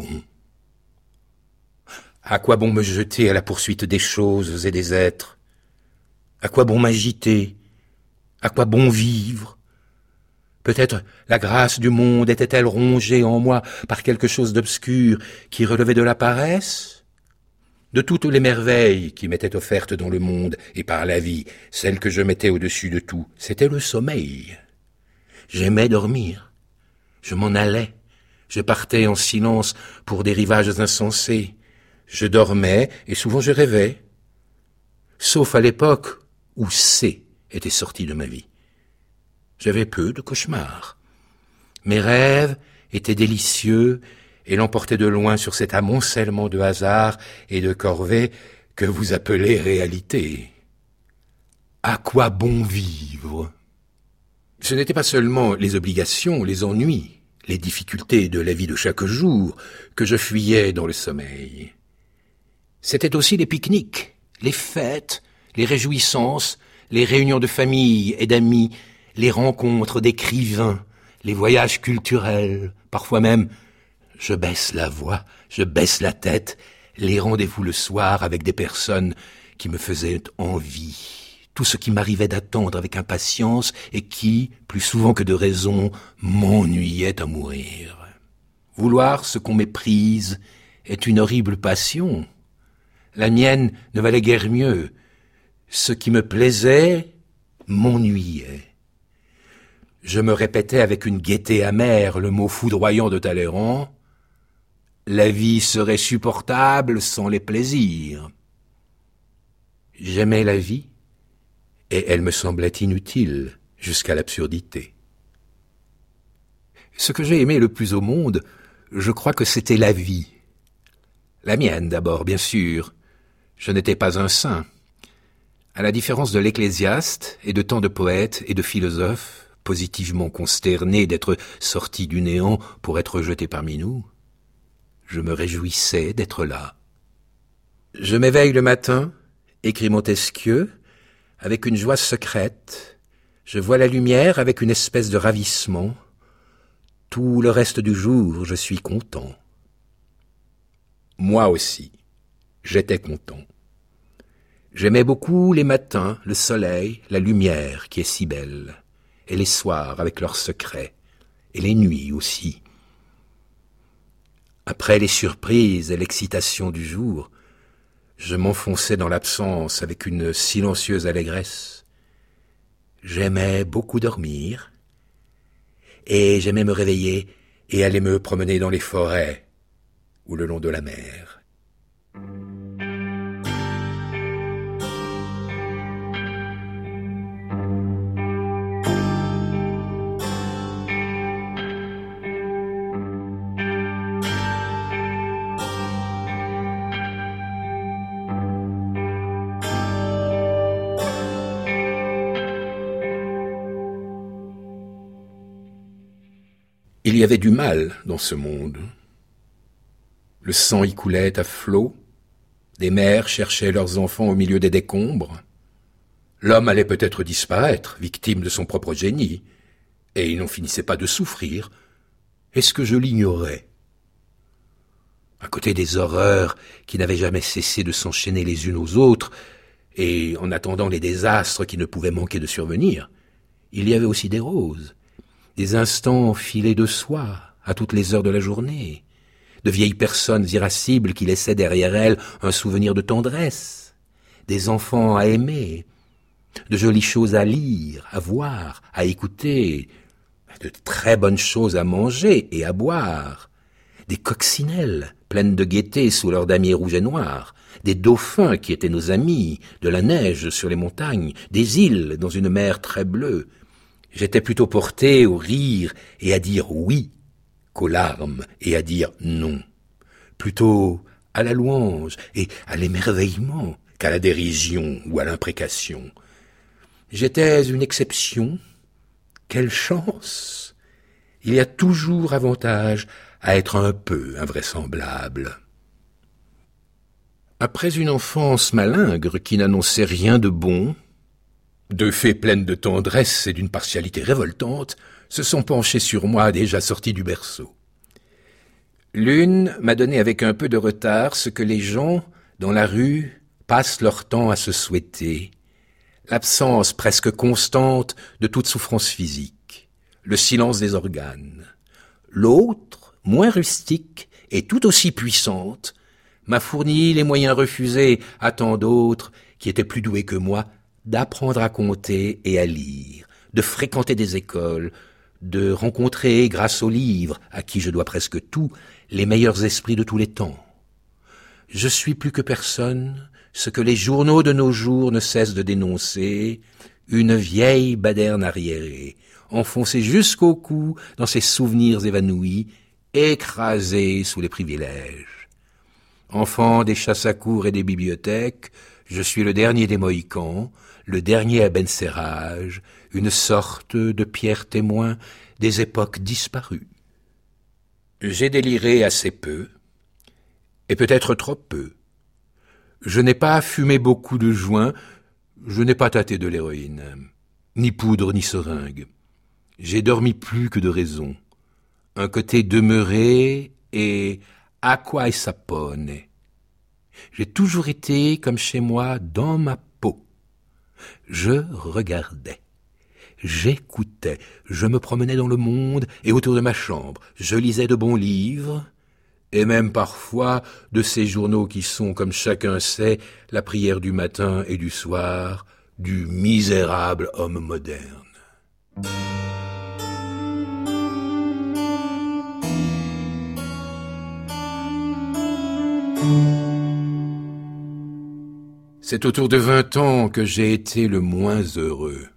À quoi bon me jeter à la poursuite des choses et des êtres? À quoi bon m'agiter? À quoi bon vivre? Peut-être la grâce du monde était-elle rongée en moi par quelque chose d'obscur qui relevait de la paresse? De toutes les merveilles qui m'étaient offertes dans le monde et par la vie, celle que je mettais au-dessus de tout, c'était le sommeil. J'aimais dormir. Je m'en allais. Je partais en silence pour des rivages insensés. Je dormais et souvent je rêvais, sauf à l'époque où C était sorti de ma vie. J'avais peu de cauchemars. Mes rêves étaient délicieux et l'emportaient de loin sur cet amoncellement de hasard et de corvées que vous appelez réalité. À quoi bon vivre? Ce n'était pas seulement les obligations, les ennuis, les difficultés de la vie de chaque jour que je fuyais dans le sommeil. C'était aussi les pique-niques, les fêtes, les réjouissances, les réunions de famille et d'amis, les rencontres d'écrivains, les voyages culturels, parfois même, je baisse la voix, je baisse la tête, les rendez-vous le soir avec des personnes qui me faisaient envie, tout ce qui m'arrivait d'attendre avec impatience et qui, plus souvent que de raison, m'ennuyait à mourir. Vouloir ce qu'on méprise est une horrible passion. La mienne ne valait guère mieux. Ce qui me plaisait m'ennuyait. Je me répétais avec une gaieté amère le mot foudroyant de Talleyrand. La vie serait supportable sans les plaisirs. J'aimais la vie, et elle me semblait inutile jusqu'à l'absurdité. Ce que j'ai aimé le plus au monde, je crois que c'était la vie. La mienne d'abord, bien sûr. Je n'étais pas un saint. À la différence de l'Ecclésiaste et de tant de poètes et de philosophes, positivement consternés d'être sortis du néant pour être jetés parmi nous, je me réjouissais d'être là. Je m'éveille le matin, écrit Montesquieu, avec une joie secrète. Je vois la lumière avec une espèce de ravissement. Tout le reste du jour, je suis content. Moi aussi. J'étais content. J'aimais beaucoup les matins, le soleil, la lumière qui est si belle, et les soirs avec leurs secrets, et les nuits aussi. Après les surprises et l'excitation du jour, je m'enfonçais dans l'absence avec une silencieuse allégresse. J'aimais beaucoup dormir, et j'aimais me réveiller et aller me promener dans les forêts ou le long de la mer. Il y avait du mal dans ce monde. Le sang y coulait à flots, des mères cherchaient leurs enfants au milieu des décombres. L'homme allait peut-être disparaître, victime de son propre génie, et il n'en finissait pas de souffrir. Est-ce que je l'ignorais? À côté des horreurs qui n'avaient jamais cessé de s'enchaîner les unes aux autres, et en attendant les désastres qui ne pouvaient manquer de survenir, il y avait aussi des roses, des instants filés de soie à toutes les heures de la journée, de vieilles personnes irascibles qui laissaient derrière elles un souvenir de tendresse, des enfants à aimer, de jolies choses à lire, à voir, à écouter, de très bonnes choses à manger et à boire, des coccinelles pleines de gaieté sous leurs damiers rouges et noirs, des dauphins qui étaient nos amis, de la neige sur les montagnes, des îles dans une mer très bleue. J'étais plutôt porté au rire et à dire oui qu'aux larmes et à dire non, plutôt à la louange et à l'émerveillement qu'à la dérision ou à l'imprécation. J'étais une exception. Quelle chance! Il y a toujours avantage à être un peu invraisemblable. Après une enfance malingre qui n'annonçait rien de bon, deux fées pleines de tendresse et d'une partialité révoltante se sont penchées sur moi déjà sorti du berceau. L'une m'a donné avec un peu de retard ce que les gens, dans la rue, passent leur temps à se souhaiter, l'absence presque constante de toute souffrance physique, le silence des organes. L'autre, moins rustique et tout aussi puissante, m'a fourni les moyens refusés à tant d'autres qui étaient plus doués que moi d'apprendre à compter et à lire, de fréquenter des écoles, de rencontrer, grâce aux livres, à qui je dois presque tout, les meilleurs esprits de tous les temps. Je suis plus que personne, ce que les journaux de nos jours ne cessent de dénoncer, une vieille baderne arriérée, enfoncée jusqu'au cou dans ses souvenirs évanouis, écrasée sous les privilèges. Enfant des chasses à cour et des bibliothèques, je suis le dernier des Mohicans, le dernier abencerrage, une sorte de pierre témoin des époques disparues. J'ai déliré assez peu, et peut-être trop peu. Je n'ai pas fumé beaucoup de joints, je n'ai pas tâté de l'héroïne, ni poudre ni seringue. J'ai dormi plus que de raison, un côté demeuré et acqua e sapone. J'ai toujours été, comme chez moi, dans ma peau. Je regardais, j'écoutais, je me promenais dans le monde et autour de ma chambre, je lisais de bons livres, et même parfois de ces journaux qui sont, comme chacun sait, la prière du matin et du soir du misérable homme moderne. C'est autour de vingt ans que j'ai été le moins heureux.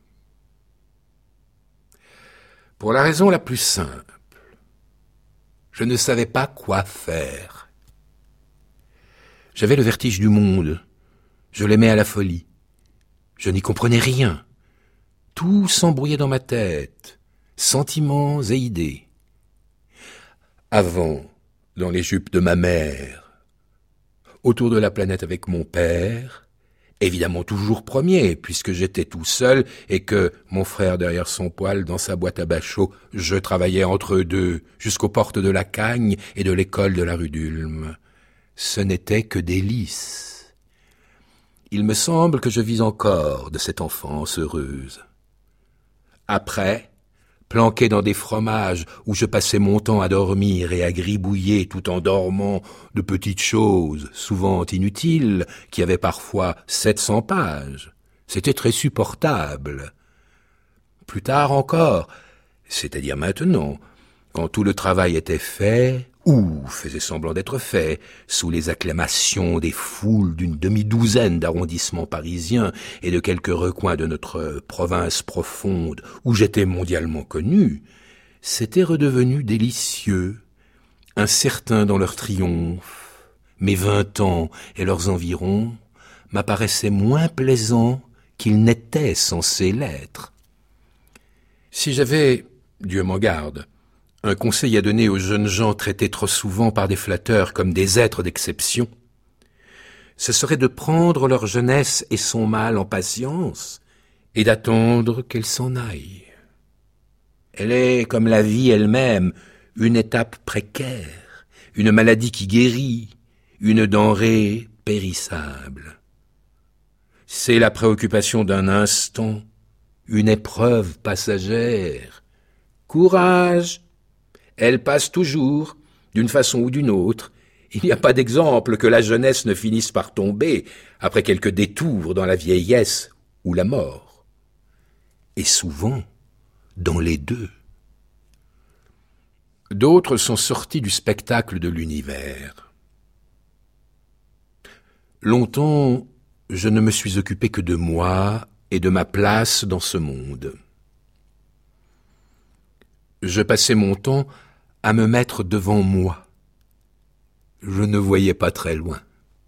Pour la raison la plus simple. Je ne savais pas quoi faire. J'avais le vertige du monde. Je l'aimais à la folie. Je n'y comprenais rien. Tout s'embrouillait dans ma tête. Sentiments et idées. Avant, dans les jupes de ma mère. Autour de la planète avec mon père. Évidemment toujours premier, puisque j'étais tout seul et que, mon frère derrière son poêle, dans sa boîte à bachot, je travaillais entre eux deux, jusqu'aux portes de la Cagne et de l'école de la rue d'Ulm. Ce n'était que délices. Il me semble que je vis encore de cette enfance heureuse. Après, planqué dans des fromages où je passais mon temps à dormir et à gribouiller tout en dormant de petites choses, souvent inutiles, qui avaient parfois sept cents pages. C'était très supportable. Plus tard encore, c'est-à-dire maintenant, quand tout le travail était fait, ou faisait semblant d'être fait, sous les acclamations des foules d'une demi-douzaine d'arrondissements parisiens et de quelques recoins de notre province profonde où j'étais mondialement connu, c'était redevenu délicieux, incertain dans leur triomphe. Mes vingt ans et leurs environs m'apparaissaient moins plaisants qu'ils n'étaient censés l'être. Si j'avais, Dieu m'en garde, un conseil à donner aux jeunes gens traités trop souvent par des flatteurs comme des êtres d'exception, ce serait de prendre leur jeunesse et son mal en patience et d'attendre qu'elle s'en aille. Elle est, comme la vie elle-même, une étape précaire, une maladie qui guérit, une denrée périssable. C'est la préoccupation d'un instant, une épreuve passagère. Courage! Elle passe toujours, d'une façon ou d'une autre. Il n'y a pas d'exemple que la jeunesse ne finisse par tomber après quelques détours dans la vieillesse ou la mort. Et souvent, dans les deux. D'autres sont sortis du spectacle de l'univers. Longtemps, je ne me suis occupé que de moi et de ma place dans ce monde. Je passais mon temps à me mettre devant moi. Je ne voyais pas très loin.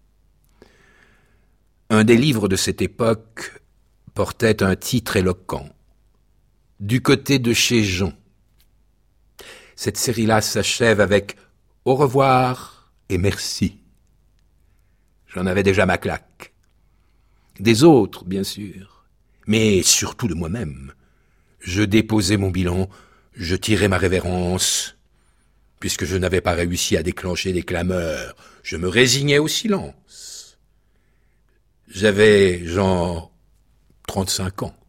Un des livres de cette époque portait un titre éloquent. « Du côté de chez Jean ». Cette série-là s'achève avec « Au revoir et merci ». J'en avais déjà ma claque. Des autres, bien sûr, mais surtout de moi-même. Je déposais mon bilan, je tirais ma révérence. Puisque je n'avais pas réussi à déclencher des clameurs, je me résignais au silence. J'avais, genre, trente-cinq ans.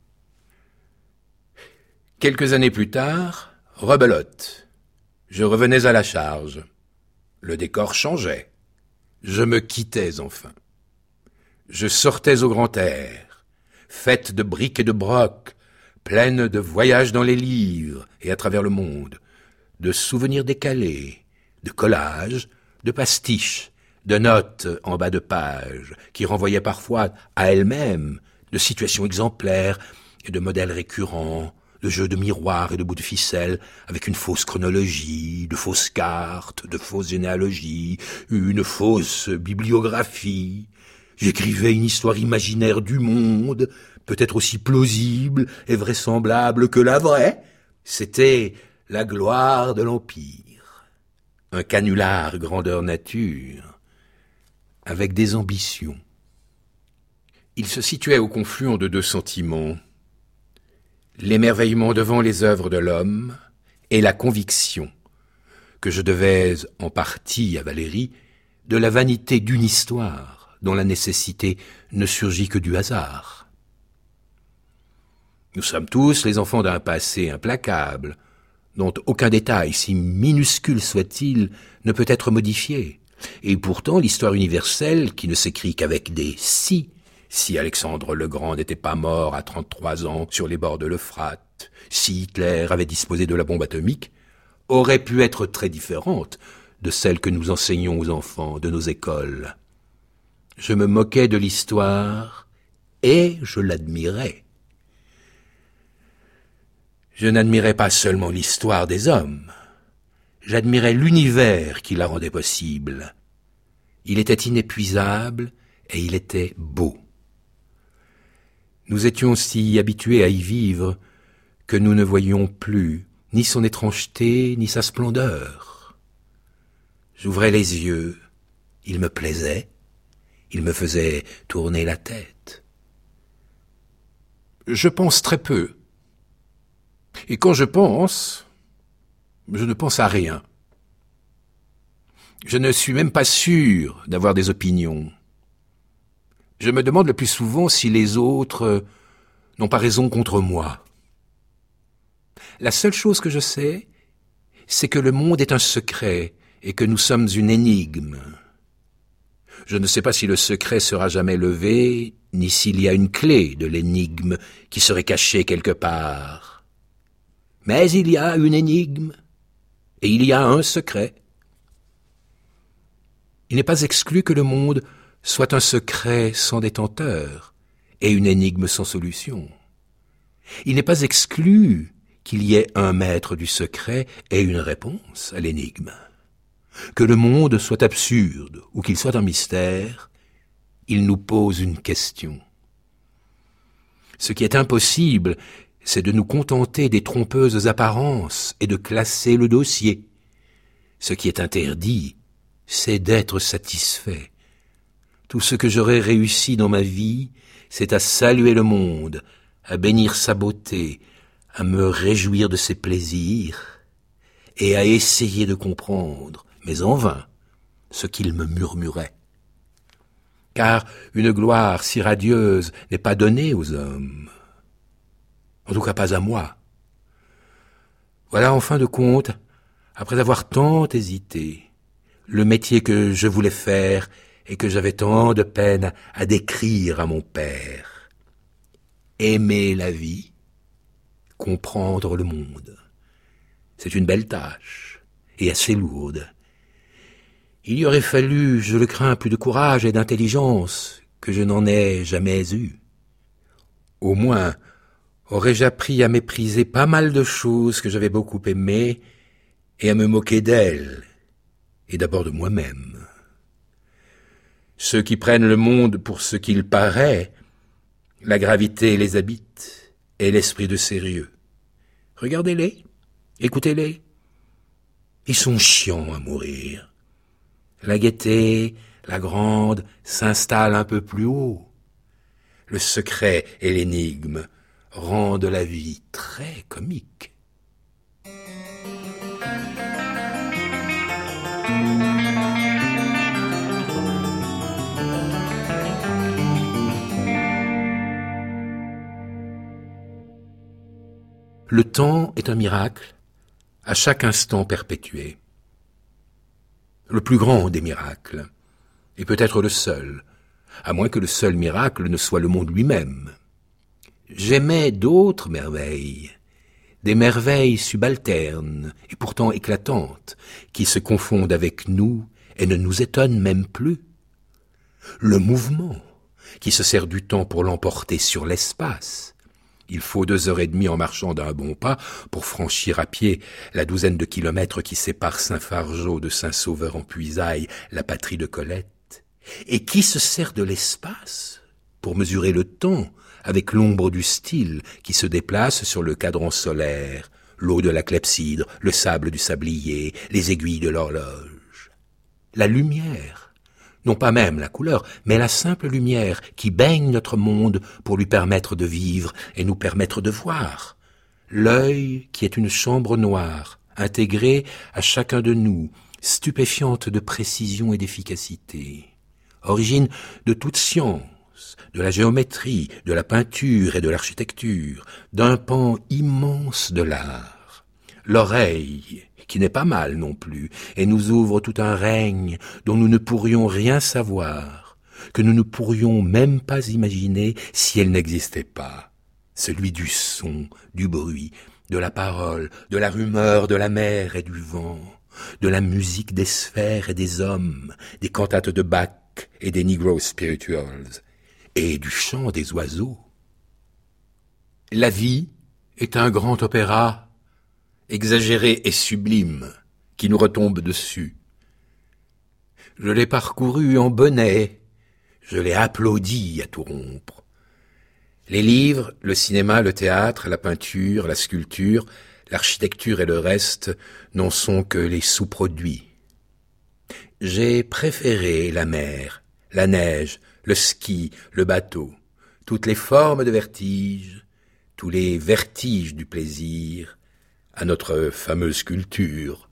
Quelques années plus tard, rebelote. Je revenais à la charge. Le décor changeait. Je me quittais enfin. Je sortais au grand air, faite de briques et de brocs, pleine de voyages dans les livres et à travers le monde, de souvenirs décalés, de collages, de pastiches, de notes en bas de page, qui renvoyaient parfois à elles-mêmes de situations exemplaires et de modèles récurrents, de jeux de miroirs et de bouts de ficelle, avec une fausse chronologie, de fausses cartes, de fausses généalogies, une fausse bibliographie. J'écrivais une histoire imaginaire du monde, peut-être aussi plausible et vraisemblable que la vraie. C'était la gloire de l'Empire, un canular grandeur nature, avec des ambitions. Il se situait au confluent de deux sentiments, l'émerveillement devant les œuvres de l'homme et la conviction que je devais, en partie à Valérie, de la vanité d'une histoire dont la nécessité ne surgit que du hasard. Nous sommes tous les enfants d'un passé implacable, dont aucun détail, si minuscule soit-il, ne peut être modifié. Et pourtant, l'histoire universelle, qui ne s'écrit qu'avec des « si », si Alexandre le Grand n'était pas mort à trente-trois ans sur les bords de l'Euphrate, si Hitler avait disposé de la bombe atomique, aurait pu être très différente de celle que nous enseignons aux enfants de nos écoles. Je me moquais de l'histoire et je l'admirais. Je n'admirais pas seulement l'histoire des hommes, j'admirais l'univers qui la rendait possible. Il était inépuisable et il était beau. Nous étions si habitués à y vivre que nous ne voyions plus ni son étrangeté ni sa splendeur. J'ouvrais les yeux, il me plaisait, il me faisait tourner la tête. Je pense très peu. Et quand je pense, je ne pense à rien. Je ne suis même pas sûr d'avoir des opinions. Je me demande le plus souvent si les autres n'ont pas raison contre moi. La seule chose que je sais, c'est que le monde est un secret et que nous sommes une énigme. Je ne sais pas si le secret sera jamais levé, ni s'il y a une clé de l'énigme qui serait cachée quelque part. Mais il y a une énigme, et il y a un secret. Il n'est pas exclu que le monde soit un secret sans détenteur, et une énigme sans solution. Il n'est pas exclu qu'il y ait un maître du secret et une réponse à l'énigme. Que le monde soit absurde, ou qu'il soit un mystère, il nous pose une question. Ce qui est impossible, c'est de nous contenter des trompeuses apparences et de classer le dossier. Ce qui est interdit, c'est d'être satisfait. Tout ce que j'aurais réussi dans ma vie, c'est à saluer le monde, à bénir sa beauté, à me réjouir de ses plaisirs, et à essayer de comprendre, mais en vain, ce qu'il me murmurait. Car une gloire si radieuse n'est pas donnée aux hommes. En tout cas pas à moi. Voilà en fin de compte, après avoir tant hésité, le métier que je voulais faire et que j'avais tant de peine à décrire à mon père. Aimer la vie, comprendre le monde. C'est une belle tâche, et assez lourde. Il y aurait fallu, je le crains, plus de courage et d'intelligence que je n'en ai jamais eu. Au moins, aurais-je appris à mépriser pas mal de choses que j'avais beaucoup aimées et à me moquer d'elles, et d'abord de moi-même. Ceux qui prennent le monde pour ce qu'il paraît, la gravité les habite et l'esprit de sérieux. Regardez-les, écoutez-les. Ils sont chiants à mourir. La gaieté, la grande, s'installe un peu plus haut. Le secret et l'énigme rendent la vie très comique. Le temps est un miracle, à chaque instant perpétué. Le plus grand des miracles, et peut-être le seul, à moins que le seul miracle ne soit le monde lui-même. J'aimais d'autres merveilles, des merveilles subalternes et pourtant éclatantes, qui se confondent avec nous et ne nous étonnent même plus. Le mouvement, qui se sert du temps pour l'emporter sur l'espace. Il faut deux heures et demie en marchant d'un bon pas pour franchir à pied la douzaine de kilomètres qui séparent Saint-Fargeau de Saint-Sauveur-en-Puisaye, la patrie de Colette, et qui se sert de l'espace pour mesurer le temps avec l'ombre du style qui se déplace sur le cadran solaire, l'eau de la clepsydre, le sable du sablier, les aiguilles de l'horloge. La lumière, non pas même la couleur, mais la simple lumière qui baigne notre monde pour lui permettre de vivre et nous permettre de voir. L'œil qui est une chambre noire, intégrée à chacun de nous, stupéfiante de précision et d'efficacité. Origine de toute science, de la géométrie, de la peinture et de l'architecture, d'un pan immense de l'art. L'oreille, qui n'est pas mal non plus, et nous ouvre tout un règne dont nous ne pourrions rien savoir, que nous ne pourrions même pas imaginer si elle n'existait pas. Celui du son, du bruit, de la parole, de la rumeur de la mer et du vent, de la musique des sphères et des hommes, des cantates de Bach et des Negro spirituals, et du chant des oiseaux. La vie est un grand opéra exagéré et sublime, qui nous retombe dessus. Je l'ai parcouru en bonnet, je l'ai applaudi à tout rompre. Les livres, le cinéma, le théâtre, la peinture, la sculpture, l'architecture et le reste n'en sont que les sous-produits. J'ai préféré la mer, la neige, le ski, le bateau, toutes les formes de vertige, tous les vertiges du plaisir, à notre fameuse culture.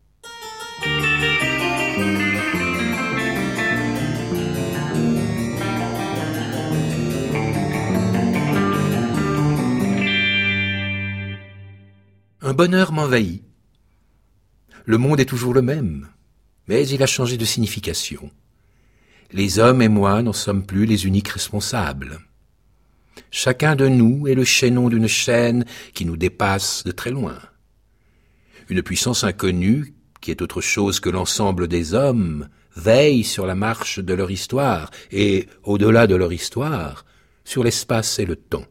Un bonheur m'envahit. Le monde est toujours le même, mais il a changé de signification. Les hommes et moi n'en sommes plus les uniques responsables. Chacun de nous est le chaînon d'une chaîne qui nous dépasse de très loin. Une puissance inconnue, qui est autre chose que l'ensemble des hommes, veille sur la marche de leur histoire et, au-delà de leur histoire, sur l'espace et le temps.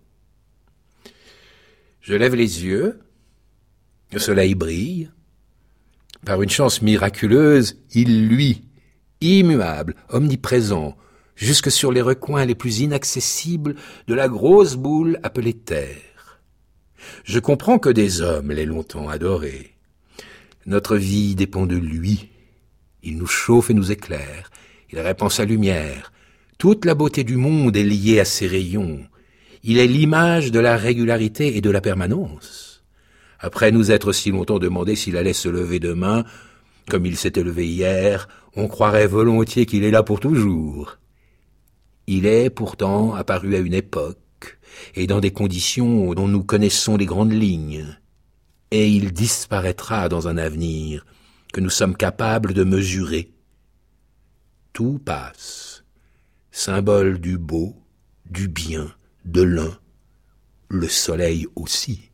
Je lève les yeux, le soleil brille. Par une chance miraculeuse, il luit, immuable, omniprésent, jusque sur les recoins les plus inaccessibles de la grosse boule appelée Terre. Je comprends que des hommes l'aient longtemps adoré. Notre vie dépend de lui. Il nous chauffe et nous éclaire. Il répand sa lumière. Toute la beauté du monde est liée à ses rayons. Il est l'image de la régularité et de la permanence. Après nous être si longtemps demandé s'il allait se lever demain, comme il s'était levé hier, on croirait volontiers qu'il est là pour toujours. Il est pourtant apparu à une époque, et dans des conditions dont nous connaissons les grandes lignes, et il disparaîtra dans un avenir que nous sommes capables de mesurer. Tout passe, symbole du beau, du bien, de l'un, le soleil aussi.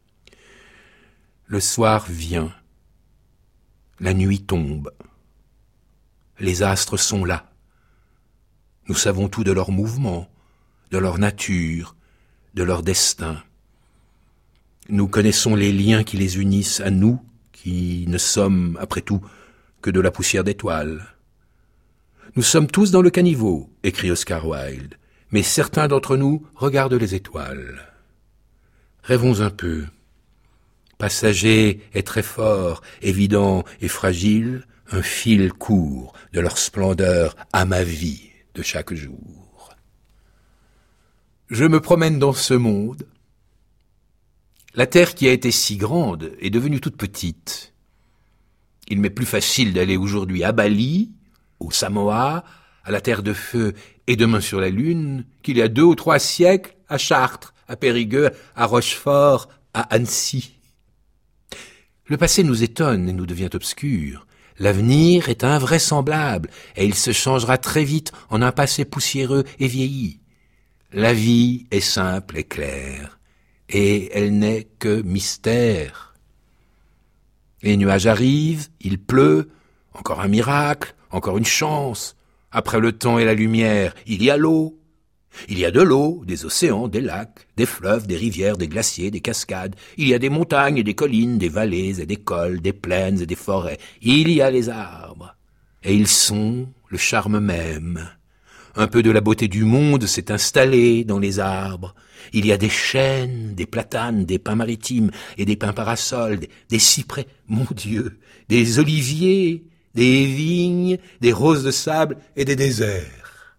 Le soir vient, la nuit tombe, les astres sont là. Nous savons tout de leurs mouvements, de leur nature, de leur destin. Nous connaissons les liens qui les unissent à nous, qui ne sommes, après tout, que de la poussière d'étoiles. Nous sommes tous dans le caniveau, écrit Oscar Wilde, mais certains d'entre nous regardent les étoiles. Rêvons un peu. Passager et très fort, évident et fragile, un fil court de leur splendeur à ma vie de chaque jour. Je me promène dans ce monde. La terre qui a été si grande est devenue toute petite. Il m'est plus facile d'aller aujourd'hui à Bali, au Samoa, à la Terre de Feu et demain sur la Lune, qu'il y a deux ou trois siècles à Chartres, à Périgueux, à Rochefort, à Annecy. Le passé nous étonne et nous devient obscur. L'avenir est invraisemblable et il se changera très vite en un passé poussiéreux et vieilli. La vie est simple et claire, et elle n'est que mystère. Les nuages arrivent, il pleut, encore un miracle, encore une chance. Après le temps et la lumière, il y a l'eau. Il y a de l'eau, des océans, des lacs, des fleuves, des rivières, des glaciers, des cascades. Il y a des montagnes et des collines, des vallées et des cols, des plaines et des forêts. Il y a les arbres. Et ils sont le charme même. Un peu de la beauté du monde s'est installé dans les arbres. Il y a des chênes, des platanes, des pins maritimes et des pins parasols, des, des cyprès, mon Dieu, des oliviers, des vignes, des roses de sable et des déserts.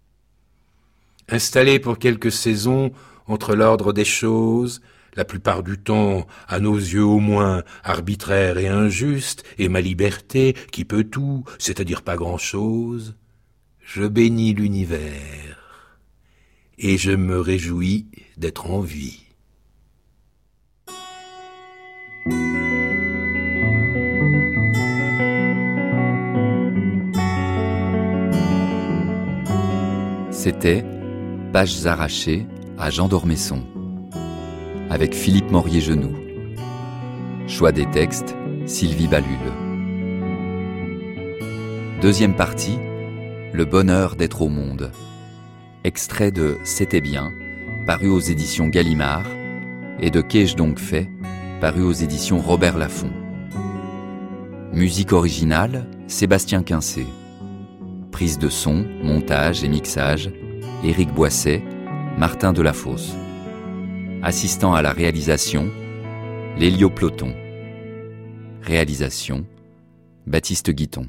Installés pour quelques saisons entre l'ordre des choses, la plupart du temps, à nos yeux au moins, arbitraire et injuste, et ma liberté, qui peut tout, c'est-à-dire pas grand-chose, je bénis l'univers, et je me réjouis d'être en vie. C'était Pages arrachées à Jean d'Ormesson, avec Philippe Morier-Genoux. Choix des textes, Sylvie Balul. Deuxième partie, Le bonheur d'être au monde. Extrait de C'était bien, paru aux éditions Gallimard, et de Qu'ai-je donc fait, paru aux éditions Robert Laffont. Musique originale, Sébastien Quincé. Prise de son, montage et mixage, Éric Boisset, Martin Delafosse. Assistant à la réalisation, L'Hélioploton. Réalisation, Baptiste Guiton.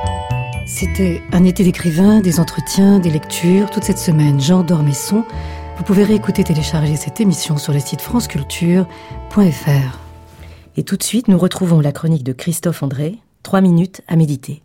C'était un été d'écrivain, des entretiens, des lectures. Toute cette semaine, Jean d'Ormesson Vous pouvez réécouter, télécharger cette émission sur le site franceculture point f r. Et tout de suite, nous retrouvons la chronique de Christophe André, trois minutes à méditer.